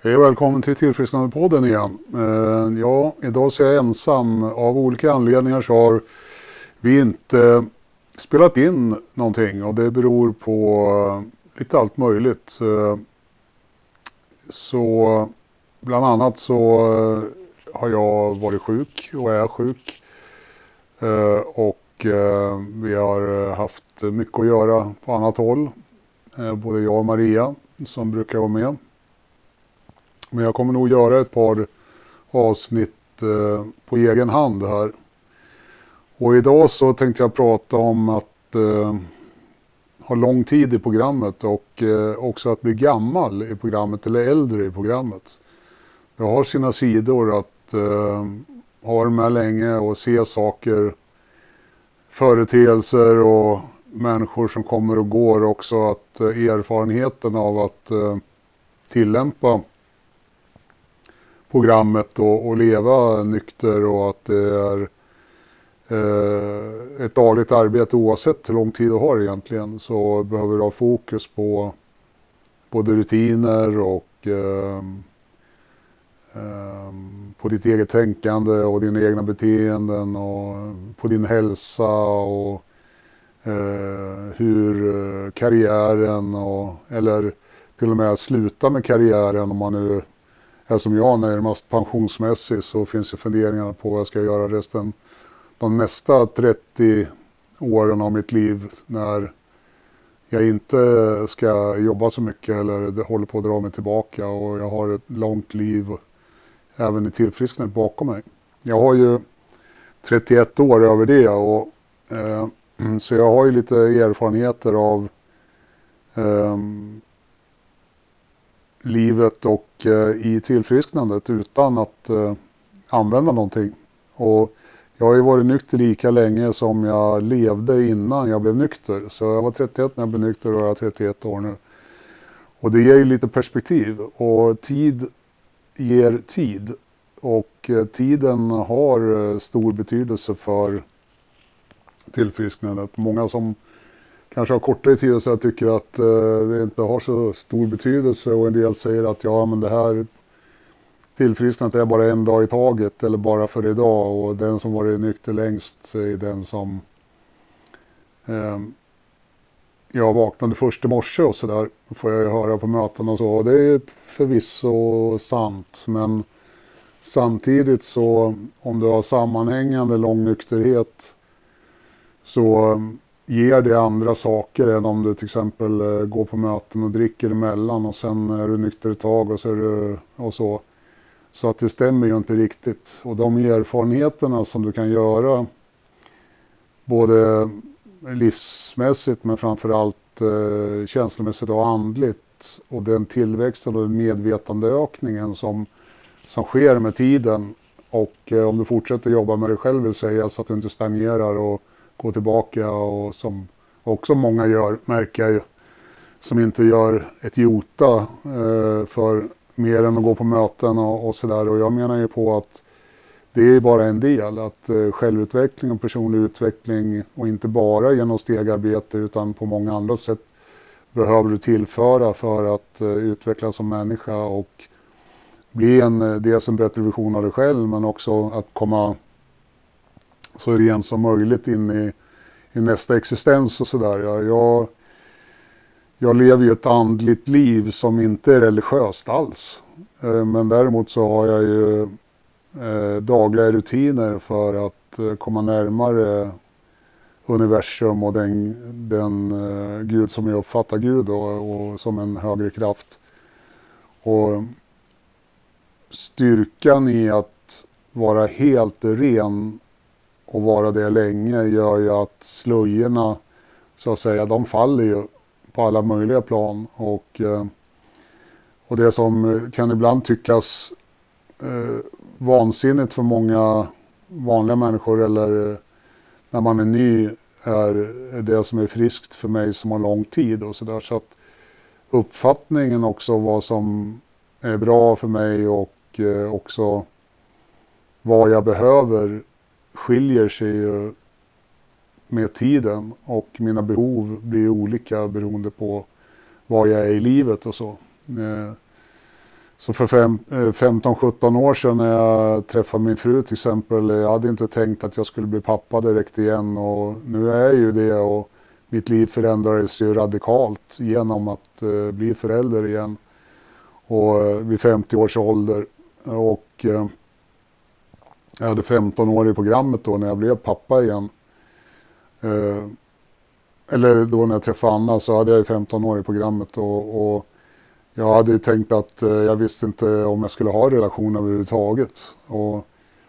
Hej och välkommen till Tillfrisknandepodden igen. Idag så är jag ensam. Av olika anledningar så har vi inte spelat in någonting och det beror på lite allt möjligt. Så bland annat så har jag varit sjuk och är sjuk. Och vi har haft mycket att göra på annat håll. Både jag och Maria som brukar vara med. Men jag kommer nog göra ett par avsnitt på egen hand här. Och idag så tänkte jag prata om att ha lång tid i programmet och också att bli gammal i programmet eller äldre i programmet. Det har sina sidor att ha med länge och se saker, företeelser och människor som kommer och går också. Att erfarenheten av att tillämpa programmet och leva nykter och att det är ett dagligt arbete oavsett hur lång tid du har egentligen, så behöver du ha fokus på både rutiner och på ditt eget tänkande och dina egna beteenden och på din hälsa och hur karriären eller till och med sluta med karriären om man nu är som jag närmast pensionsmässig, så finns ju funderingar på vad jag ska göra resten de nästa 30 åren av mitt liv när jag inte ska jobba så mycket eller det håller på att dra mig tillbaka och jag har ett långt liv även i tillfrisknandet bakom mig. Jag har ju 31 år över det och så jag har ju lite erfarenheter av livet och i tillfrisknandet utan att använda någonting. Och jag har ju varit nykter lika länge som jag levde innan jag blev nykter. Så jag var 31 när jag blev nykter och jag är 31 år nu. Och det ger ju lite perspektiv. Och tid ger tid. Och tiden har stor betydelse för tillfrisknandet. Många som kanske har kortare tid och så tycker att det inte har så stor betydelse. Och en del säger att ja, men det här tillfrisknandet är bara en dag i taget eller bara för idag. Och den som varit nykter längst är den som jag vaknade först i morse och sådär. Får jag ju höra på möten och så. Och det är förvisso sant. Men samtidigt så om du har sammanhängande lång nykterhet så ger det andra saker än om du till exempel går på möten och dricker emellan och sen är du nykter ett tag och så är du och så. Så att det stämmer ju inte riktigt. Och de erfarenheterna som du kan göra både livsmässigt men framförallt känslomässigt och andligt och den tillväxten och den medvetandeökningen som sker med tiden och om du fortsätter jobba med dig själv vill säga så att du inte stagnerar och gå tillbaka och som också många gör, märker jag ju, som inte gör ett jota för mer än att gå på möten och sådär. Och jag menar ju på att det är bara en del, att självutveckling och personlig utveckling och inte bara genom stegarbete utan på många andra sätt behöver du tillföra för att utvecklas som människa och bli dels en bättre version av dig själv men också att komma så rent som möjligt in i nästa existens och sådär. Jag lever ju ett andligt liv som inte är religiöst alls. Men däremot så har jag ju dagliga rutiner för att komma närmare universum och den Gud som jag uppfattar Gud och som en högre kraft. Och styrkan i att vara helt ren och vara det länge gör ju att slöjorna så att säga, de faller ju på alla möjliga plan och det som kan ibland tyckas vansinnigt för många vanliga människor eller när man är ny är det som är friskt för mig som har lång tid och sådär. Så att uppfattningen också vad som är bra för mig och också vad jag behöver skiljer sig ju med tiden och mina behov blir olika beroende på var jag är i livet och så. Så för 15-17 år sedan när jag träffade min fru till exempel, jag hade inte tänkt att jag skulle bli pappa direkt igen, och nu är jag ju det, och mitt liv förändrades ju radikalt genom att bli förälder igen, och vid 50 års ålder, och jag hade 15 år i programmet då när jag blev pappa igen. Eller då när jag träffade Anna så hade jag ju 15 år i programmet, och jag hade ju tänkt att jag visste inte om jag skulle ha en relation överhuvudtaget. Och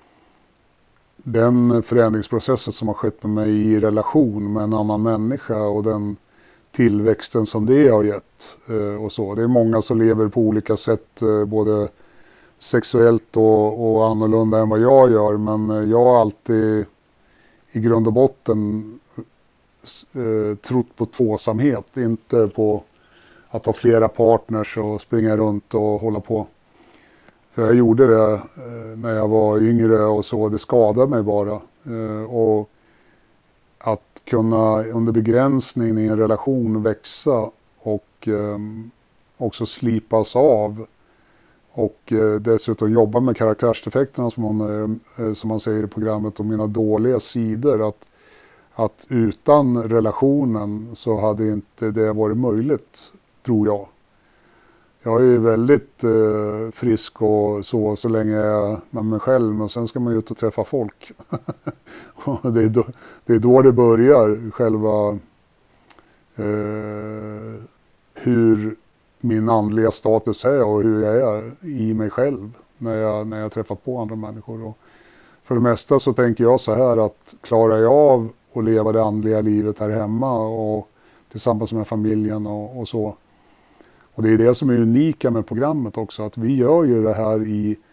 den förändringsprocessen som har skett med mig i relation med en annan människa och den tillväxten som det har gett och så. Det är många som lever på olika sätt, både sexuellt och annorlunda än vad jag gör, men jag har alltid i grund och botten trott på tvåsamhet, inte på att ha flera partners och springa runt och hålla på. För jag gjorde det när jag var yngre och så, det skadade mig bara. Och att kunna under begränsning i en relation växa och också slipas av, och dessutom jobba med karaktärsdefekterna som man säger i programmet, och mina dåliga sidor, att utan relationen så hade inte det varit möjligt, tror jag. Jag är väldigt frisk och så länge jag är med mig själv, men sen ska man ju ut och träffa folk. Och det är då det börjar, själva hur min andliga status är och hur jag är i mig själv när jag träffar på andra människor. Och för det mesta så tänker jag så här, att klarar jag av att leva det andliga livet här hemma och tillsammans med familjen och så. Och det är det som är unika med programmet också, att vi gör ju det här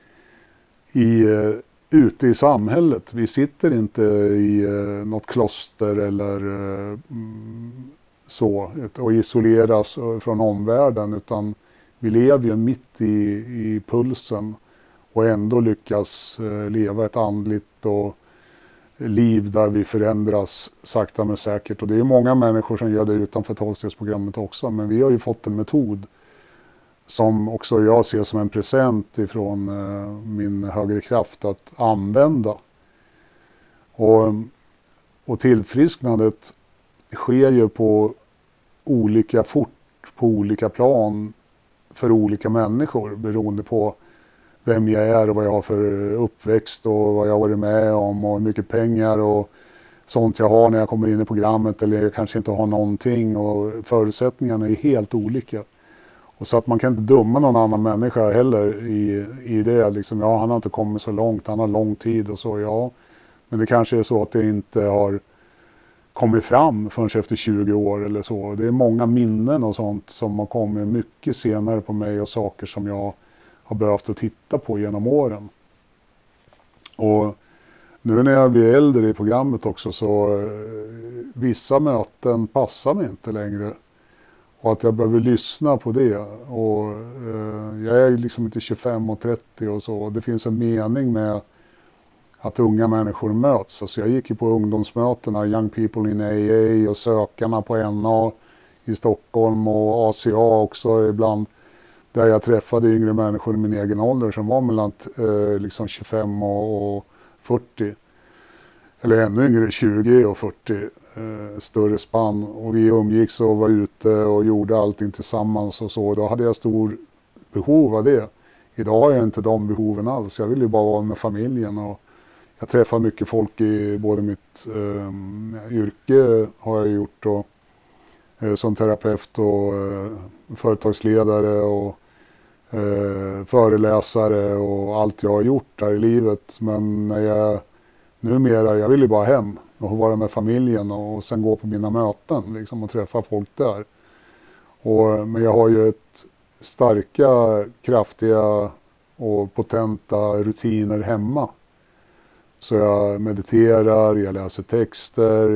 ute i samhället. Vi sitter inte i något kloster eller så och isoleras från omvärlden, utan vi lever ju mitt i pulsen och ändå lyckas leva ett andligt och liv där vi förändras sakta men säkert. Och det är många människor som gör det utanför 12-stegsprogrammet också, men vi har ju fått en metod som också jag ser som en present ifrån min högre kraft att använda. Och tillfrisknandet sker ju på olika plan för olika människor, beroende på vem jag är och vad jag har för uppväxt och vad jag har varit med om och hur mycket pengar och sånt jag har när jag kommer in i programmet, eller jag kanske inte har någonting, och förutsättningarna är helt olika. Och så att man kan inte döma någon annan människa heller i det. Liksom, ja, han har inte kommit så långt, han har lång tid och så, ja. Men det kanske är så att det inte har kommit fram förrän efter 20 år eller så. Det är många minnen och sånt som har kommit mycket senare på mig, och saker som jag har behövt att titta på genom åren. Och nu när jag blir äldre i programmet också, så vissa möten passar mig inte längre. Och att jag behöver lyssna på det. Och jag är liksom inte 25 och 30 och så. Det finns en mening med att unga människor möts. Alltså jag gick ju på ungdomsmötena, Young People in AA och Sökarna på NA i Stockholm, och ACA också ibland. Där jag träffade yngre människor i min egen ålder som var mellan liksom 25 och 40. Eller ännu yngre, 20 och 40. Större spann. Och vi umgicks och var ute och gjorde allting tillsammans och så. Då hade jag stor behov av det. Idag har jag inte de behoven alls. Jag vill ju bara vara med familjen. Och jag träffar mycket folk i både mitt yrke har jag gjort. Och som terapeut och företagsledare och föreläsare och allt jag har gjort där i livet. Men när jag vill ju bara hem och vara med familjen och sen gå på mina möten liksom, och träffa folk där. Men jag har ju ett starka, kraftiga och potenta rutiner hemma. Så jag mediterar, jag läser texter,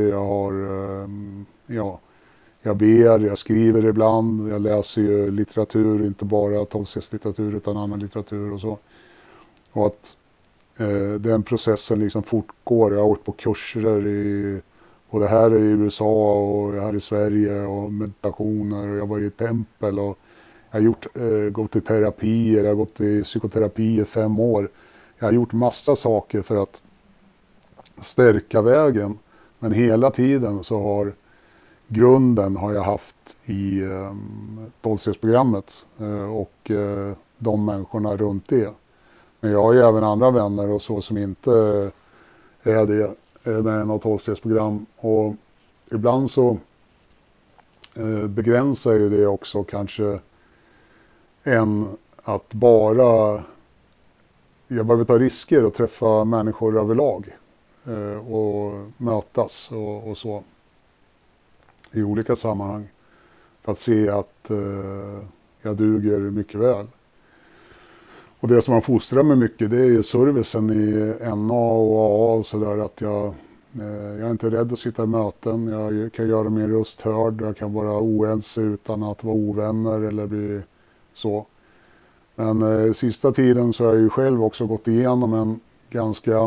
jag ber, jag skriver ibland, jag läser ju litteratur, inte bara 12-stegslitteratur utan annan litteratur och så. Och att den processen liksom fortgår. Jag har åkt på kurser både här i USA och här i Sverige, och meditationer, och jag var i ett tempel, och Jag har gått i terapier, jag har gått i psykoterapi i 5 år. Jag har gjort massa saker för att stärka vägen. Men hela tiden så har grunden har jag haft i 12-stegsprogrammet och de människorna runt det. Men jag har ju även andra vänner och så som inte är det med något 12-stegsprogram. Och ibland så begränsar ju det också kanske än att bara jag behöver ta risker och träffa människor överlag och mötas och så i olika sammanhang för att se att jag duger mycket väl. Och det som man fostrar mig mycket, det är ju servicen i NA och AA och sådär, att jag är inte rädd att sitta i möten, jag kan göra min röst hörd, jag kan vara oense utan att vara ovänner eller bli så. Men sista tiden så har jag ju själv också gått igenom en ganska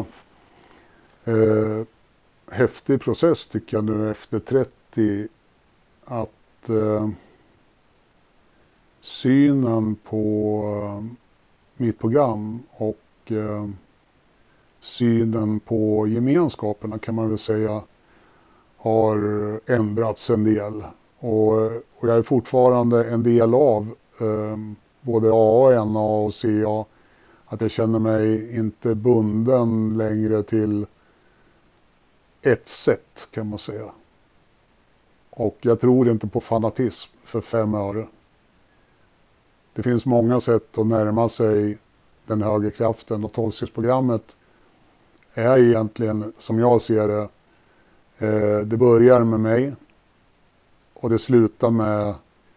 häftig process tycker jag nu efter 30, att synen på mitt program och synen på gemenskaperna kan man väl säga har ändrats en del. Och jag är fortfarande en del av både AA, NA och CA. Att jag känner mig inte bunden längre till ett sätt kan man säga. Och jag tror inte på fanatism för 5 öre. Det finns många sätt att närma sig den högre kraften och 12-stegsprogrammet är egentligen, som jag ser det, det börjar med mig och det slutar med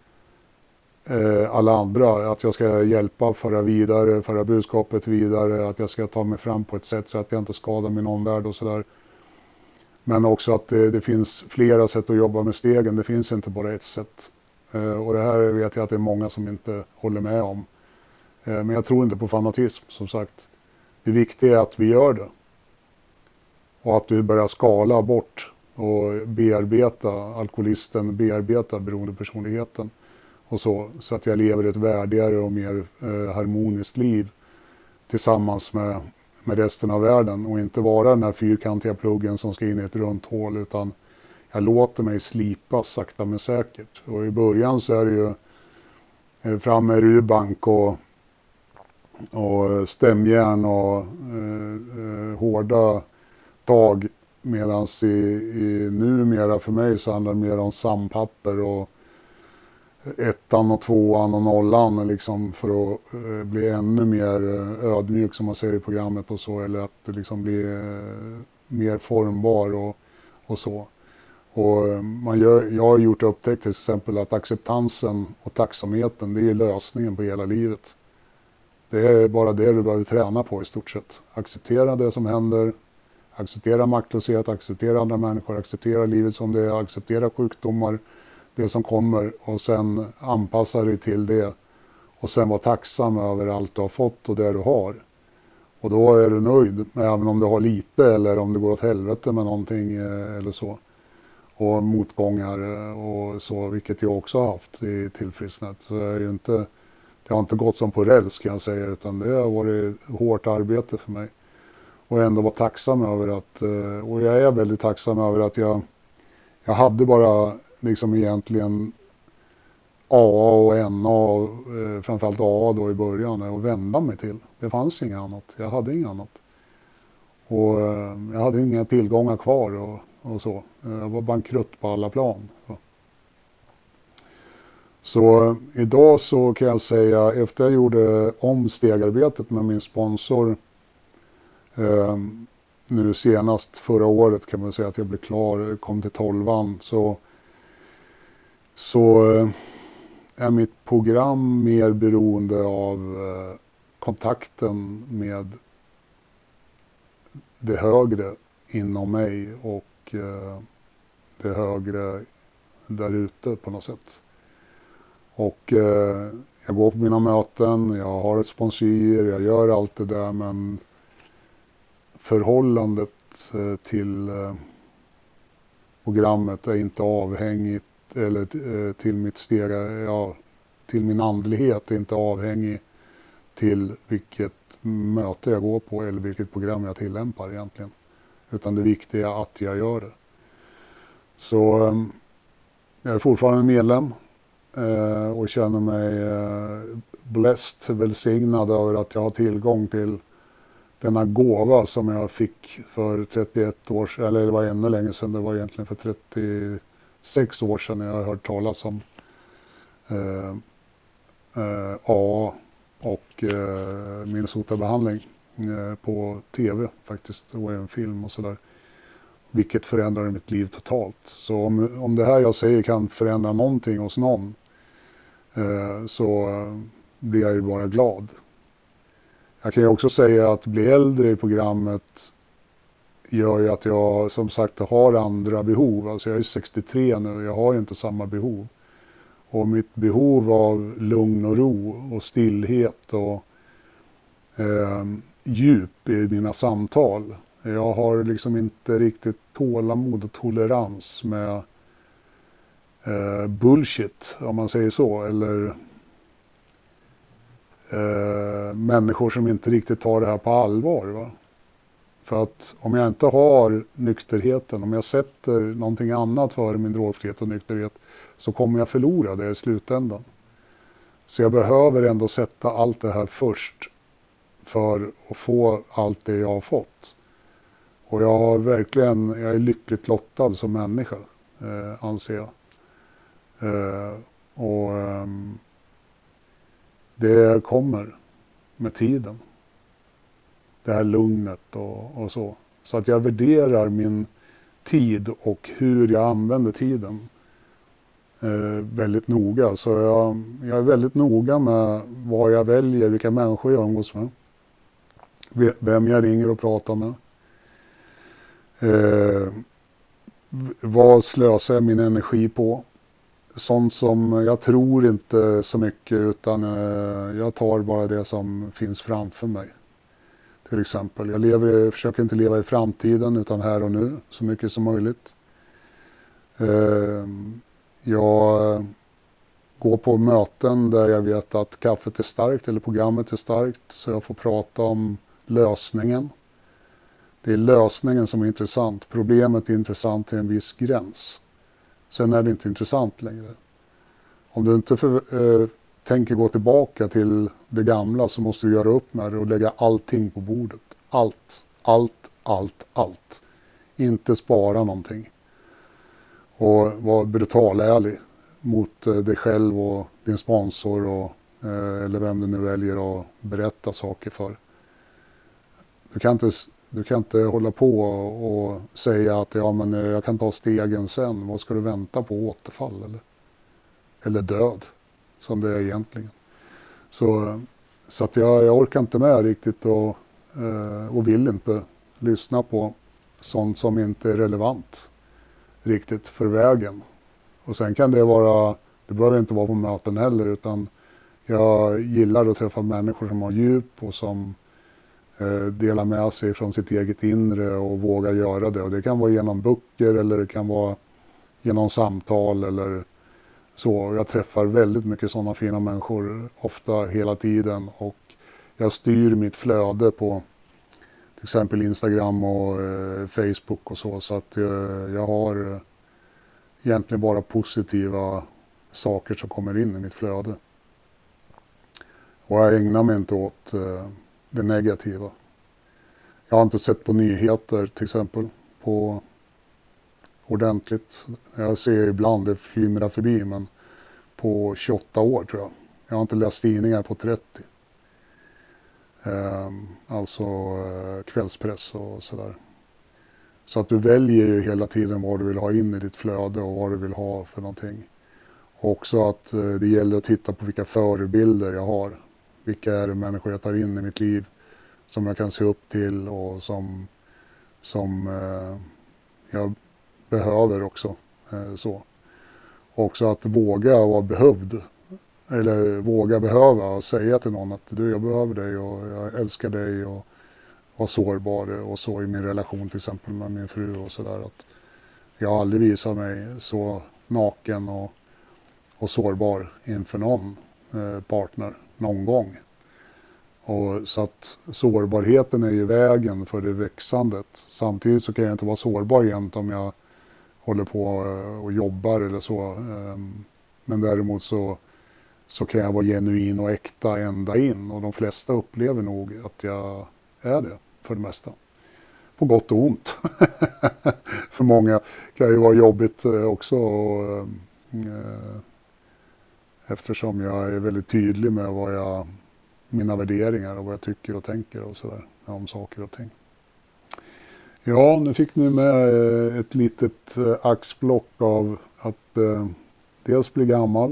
alla andra. Att jag ska hjälpa, föra budskapet vidare, att jag ska ta mig fram på ett sätt så att jag inte skadar min omvärld och sådär. Men också att det finns flera sätt att jobba med stegen, det finns inte bara ett sätt. Och det här vet jag att det är många som inte håller med om. Men jag tror inte på fanatism, som sagt. Det viktiga är att vi gör det. Och att vi börjar skala bort och bearbeta alkoholisten, bearbeta beroendepersonligheten. Och så att jag lever ett värdigare och mer harmoniskt liv tillsammans med resten av världen. Och inte vara den här fyrkantiga pluggen som ska in i ett runt hål, utan jag låter mig slipas sakta men säkert. Och i början så är det ju fram med rubbank och stämjärn och hårda tag. Medan numera för mig så handlar det mer om sampapper och 1:an och 2:an och 0:an liksom, för att bli ännu mer ödmjuk som man säger i programmet och så, eller att det liksom bli mer formbar och så. Och jag har gjort upptäckt till exempel att acceptansen och tacksamheten, det är lösningen på hela livet. Det är bara det du behöver träna på i stort sett. Acceptera det som händer, acceptera maktlöshet, acceptera andra människor, acceptera livet som det är, acceptera sjukdomar, det som kommer, och sen anpassa dig till det. Och sen vara tacksam över allt du har fått och det du har. Och då är du nöjd, även om du har lite eller om det går åt helvete med någonting eller så. Och motgångar och så, vilket jag också har haft i tillfrisknat. Så det har inte gått som på räls kan jag säga, utan det har varit hårt arbete för mig. Och ändå vara tacksam över att, och jag är väldigt tacksam över att jag hade bara liksom egentligen AA och NA, framförallt AA då i början, och vända mig till. Det fanns inget annat, jag hade inget annat. Och jag hade inga tillgångar kvar och så. Jag var bankrutt på alla plan. Så idag så kan jag säga, efter jag gjorde om stegarbetet med min sponsor nu senast förra året, kan man säga att jag blev klar, kom till 12:an, så är mitt program mer beroende av kontakten med det högre inom mig och det högre där ute på något sätt. Och jag går på mina möten, jag har ett sponsor, jag gör allt det där, men förhållandet till programmet är inte avhängigt, eller till mitt steg, till min andlighet är inte avhängig till vilket möte jag går på eller vilket program jag tillämpar egentligen. Utan det viktiga är att jag gör det. Så jag är fortfarande medlem och känner mig blessed, välsignad över att jag har tillgång till denna gåva som jag fick för 31 år sedan, eller det var ännu längre sedan, det var egentligen för 36 år sedan jag har hört talas om AA och Minnesota-behandling på tv faktiskt, och en film och sådär. Vilket förändrade mitt liv totalt. Så om det här jag säger kan förändra någonting hos någon så blir jag ju bara glad. Jag kan ju också säga att bli äldre i programmet gör ju att jag som sagt har andra behov. Alltså jag är 63 nu, jag har ju inte samma behov. Och mitt behov av lugn och ro och stillhet och djup i mina samtal. Jag har liksom inte riktigt tålamod och tolerans med bullshit, om man säger så. Eller människor som inte riktigt tar det här på allvar. Va? För att om jag inte har nykterheten, om jag sätter någonting annat före min drogfrihet och nykterhet, så kommer jag förlora det i slutändan. Så jag behöver ändå sätta allt det här först för att få allt det jag har fått. Och jag är lyckligt lottad som människa, anser jag. Det kommer med tiden. Det här lugnet och så. Så att jag värderar min tid och hur jag använder tiden väldigt noga. Så jag är väldigt noga med vad jag väljer, vilka människor jag umgås med. Vem jag ringer och pratar med. Vad slösar jag min energi på? Sånt som jag tror inte så mycket, utan jag tar bara det som finns framför mig. Till exempel, jag försöker inte leva i framtiden utan här och nu så mycket som möjligt. Jag går på möten där jag vet att kaffet är starkt eller programmet är starkt, så jag får prata om lösningen. Det är lösningen som är intressant. Problemet är intressant till en viss gräns. Sen är det inte intressant längre. Om du inte tänker gå tillbaka till det gamla, så måste du göra upp med det och lägga allting på bordet. Allt. Inte spara någonting. Och vara brutalärlig mot dig själv och din sponsor och, eller vem du nu väljer att berätta saker för. Du kan inte hålla på och säga att men jag kan ta stegen sen. Vad ska du vänta på? Återfall eller död, som det är egentligen. Så att jag orkar inte med riktigt och vill inte lyssna på sånt som inte är relevant riktigt för vägen. Och sen kan det behöver inte vara på möten heller, utan jag gillar att träffa människor som har djup och som dela med sig från sitt eget inre och våga göra det. Och det kan vara genom böcker eller det kan vara genom samtal eller så. Jag träffar väldigt mycket sådana fina människor ofta hela tiden, och jag styr mitt flöde på till exempel Instagram och Facebook och så att jag har egentligen bara positiva saker som kommer in i mitt flöde. Och jag ägnar mig inte åt det negativa. Jag har inte sett på nyheter till exempel på ordentligt. Jag ser ibland det flimrar förbi, men på 28 år tror jag. Jag har inte läst tidningar på 30. Alltså kvällspress och sådär. Så att du väljer ju hela tiden vad du vill ha in i ditt flöde och vad du vill ha för någonting. Och också att det gäller att titta på vilka förebilder jag har. Vilka är det människor jag tar in i mitt liv som jag kan se upp till och som jag behöver också. Så. Också att våga vara behövd. Eller våga behöva och säga till någon att jag behöver dig och jag älskar dig, och vara sårbar och så i min relation till exempel med min fru och sådär. Att jag aldrig visar mig så naken och sårbar inför någon partner någon gång. Och så att sårbarheten är i vägen för det växandet. Samtidigt så kan jag inte vara sårbar jämt om jag håller på och jobbar eller så. Men däremot så kan jag vara genuin och äkta ända in. Och de flesta upplever nog att jag är det för det mesta. På gott och ont. För många kan ju vara jobbigt också. Eftersom jag är väldigt tydlig med mina värderingar och vad jag tycker och tänker och sådär om saker och ting. Ja, nu fick ni med ett litet axplock av att dels bli gammal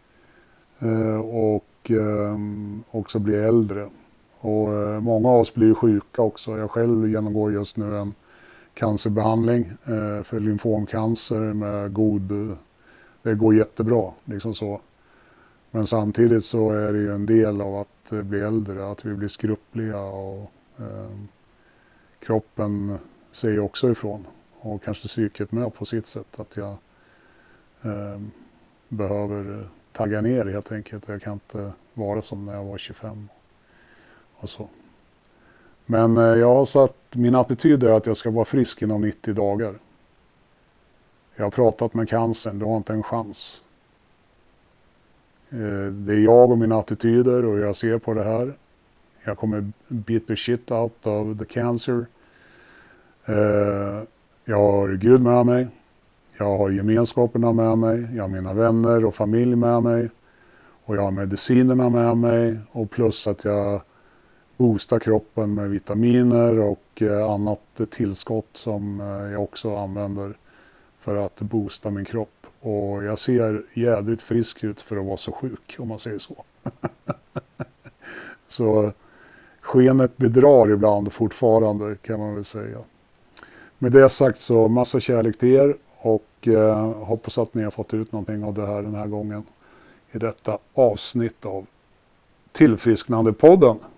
och också bli äldre. Och många av oss blir sjuka också. Jag själv genomgår just nu en cancerbehandling för lymfomcancer med det går jättebra, liksom så. Men samtidigt så är det ju en del av att bli äldre, att vi blir skruppliga och kroppen säger också ifrån. Och kanske psyket med på sitt sätt, att jag behöver tagga ner helt enkelt. Jag kan inte vara som när jag var 25 och så. Men jag har satt, min attityd är att jag ska vara frisk inom 90 dagar. Jag har pratat med cancern, det har inte en chans. Det är jag och mina attityder och jag ser på det här. Jag kommer beat the shit out of the cancer. Jag har Gud med mig. Jag har gemenskaperna med mig. Jag har mina vänner och familj med mig. Och jag har medicinerna med mig. Och plus att jag boostar kroppen med vitaminer och annat tillskott som jag också använder för att boosta min kropp. Och jag ser jädrigt frisk ut för att vara så sjuk, om man säger så. Så skenet bedrar ibland fortfarande, kan man väl säga. Med det sagt så massa kärlek till er och hoppas att ni har fått ut någonting av det här den här gången i detta avsnitt av Tillfrisknandepodden.